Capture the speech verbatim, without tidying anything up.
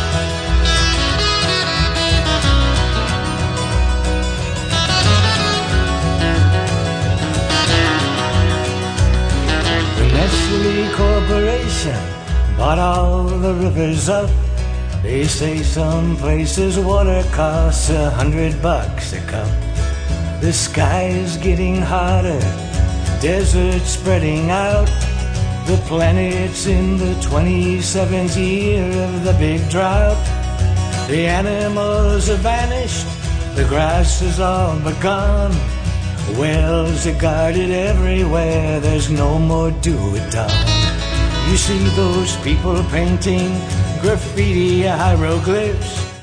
Nestle Corporation bought all the rivers up. They say some places water costs a hundred bucks a cup. The sky's getting hotter, desert spreading out. The planet's in the twenty-seventh year of the big drought. The animals have vanished, the grass is all but gone. Wells are guarded everywhere, there's no more do-it-done. You see those people painting graffiti hieroglyphs